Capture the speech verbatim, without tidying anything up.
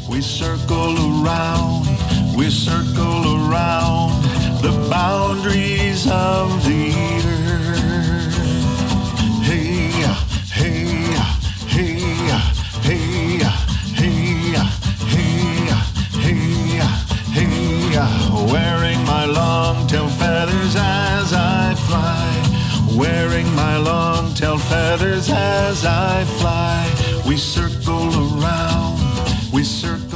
We circle around, we circle around the boundaries of the earth. Hey, hey, hey, hey, hey, hey, hey, hey, wearing my long tail feathers as I fly, wearing my long tail feathers as I fly. We circle around, we circle